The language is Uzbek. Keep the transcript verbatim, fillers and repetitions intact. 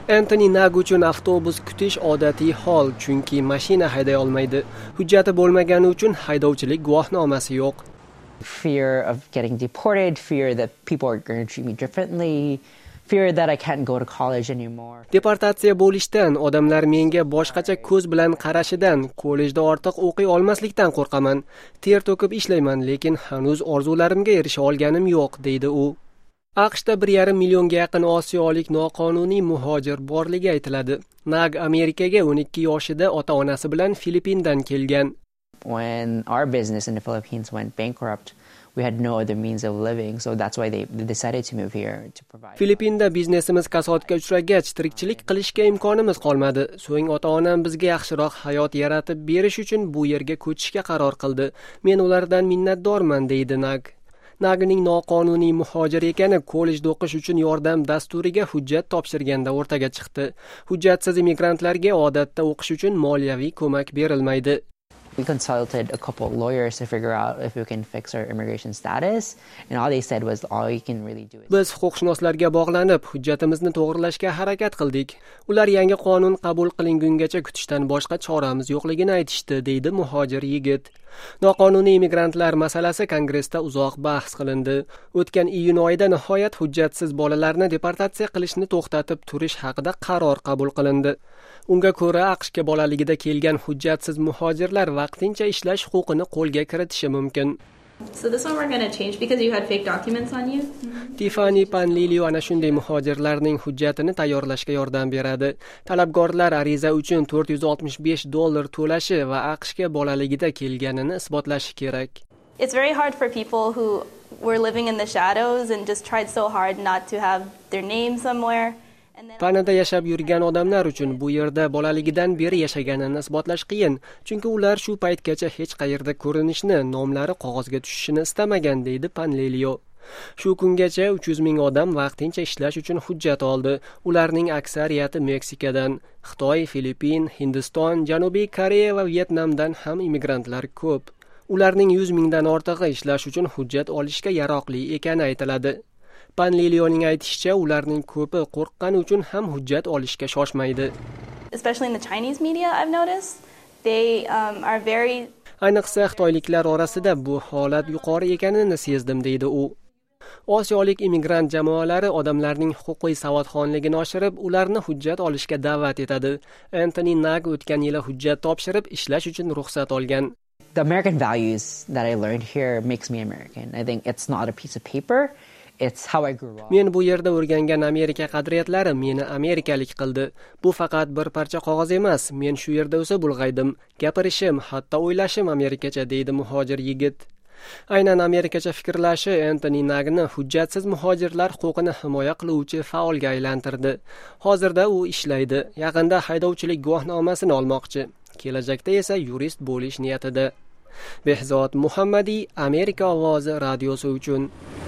Anthony Nag uchun avtobus kutish odatiy hol, chunki mashina hayday olmaydi. Hujjati bo'lmagani uchun haydovchilik guvohnomasi yo'q. Fear of getting deported, fear that people are going to treat me differently, fear that I can't go to college anymore. Deportatsiya bo'lishdan, odamlar menga boshqacha ko'z bilan qarashidan, kollejda ortiq o'qiy olmaslikdan qo'rqaman. Ter to'kib ishlayman, lekin hanuz orzularimga erisha olganim yo'q, deydi u. AQShda bir yarim millionga yaqin osiyolik noqonuniy muhojir borligi aytiladi. Nag Amerikaga o'n ikki yoshida ota-onasi bilan Filippindan kelgan. When our business in the Philippines went bankrupt, we had no other means of living, so that's why they, they decided to move here to provide. Filippinda biznesimiz kasodga uchragach, tirikchilik qilishga imkonimiz qolmadi. So'ng ota-onam bizga yaxshiroq hayot yaratib berish uchun bu yerga ko'chishga qaror qildi. Men ulardan minnatdorman, deydi Nag. Nagning noqonuniy muhojir ekani kollejda o'qish uchun yordam dasturiga hujjat topshirganda o'rtaga chiqdi. Hujjatsiz immigrantlarga odatda o'qish uchun moliyaviy ko'mak berilmaydi. We consulted a couple of lawyers to figure out if we can fix our immigration status, and all they said was all you can really do is... Biz huquqshunoslarga bog'lanib, hujjatimizni to'g'rilashga harakat qildik. Ular yangi qonun qabul qilingungacha kutishdan boshqa choramiz yo'qligini aytishdi, deydi muhojir yigit. Noqonuniy immigrantlar masalasi Kongressda uzoq bahs qilindi. O'tgan iyun oyida nihoyat hujjatsiz bolalarni deportatsiya qilishni to'xtatib turish haqida qaror qabul qilindi. Unga ko'ra AQShga bolaligida kelgan hujjatsiz muhojirlar vaqtincha ishlash huquqini qo'lga kiritishi mumkin. So this one we're going to change because you had fake documents on you. Mm-hmm. Tiffany Panlilio ana shunday muhojirlarning hujjatini tayyorlashga yordam beradi. Talabgorlar ariza uchun to'rt yuz oltmish besh dollar to'lashi va AQShga bolaligida kelganini isbotlashi kerak. It's very hard for people who were living in the shadows and just tried so hard not to have their name somewhere. Panada yashab yurgan odamlar uchun bu yerda bolaligidan beri yashaganini isbotlash qiyin, chunki ular shu paytgacha hech qayerda ko'rinishni, nomlari qog'ozga tushishini istamagan, deydi Panlilio. Shu kungacha uch yuz ming odam vaqtincha ishlash uchun hujjat oldi. Ularning aksariyati Meksikadan, Xitoy, Filippin, Hindiston, Janubiy Koreya va Vyetnamdan ham immigrantlar ko'p. Ularning yuz mingdan ortig'i ishlash uchun hujjat olishga yaroqli ekani aytiladi. Panlilioning aytishicha, ularning ko'pi qo'rqqani uchun ham hujjat olishga shoshmaydi. Especially in the Chinese media, I've noticed, they um, are very... Ayniqsa xitoyliklar orasida bu holat yuqori ekanini sezdim, deydi u. Osiyolik immigrant jamoalari odamlarning huquqiy savodxonligini oshirib, ularni hujjat olishga da'vat etadi. Anthony Nag o'tgan yili hujjat topshirib, ishlash uchun ruxsat olgan. The American values that I learned here makes me American. I think it's not a piece of paper. It's how I grew up. Men bu yerda o'rgangan Amerika qadriyatlari meni amerikalik qildi. Bu faqat bir parcha qog'oz emas. Men shu yerda o'sib ulg'aydim. Gapirishim, hatto o'ylashim amerikacha, deydi muhojir yigit. Aynan amerikacha fikrlashi Anthony Nagni hujjatsiz muhojirlar huquqini himoya qiluvchi faolga aylantirdi. Hozirda u ishlaydi. Yaqinda haydovchilik guvohnomasini olmoqchi. Kelajakda esa yurist bo'lish niyatida. Behzod Muhammadi, Amerika ovozi radiosi uchun.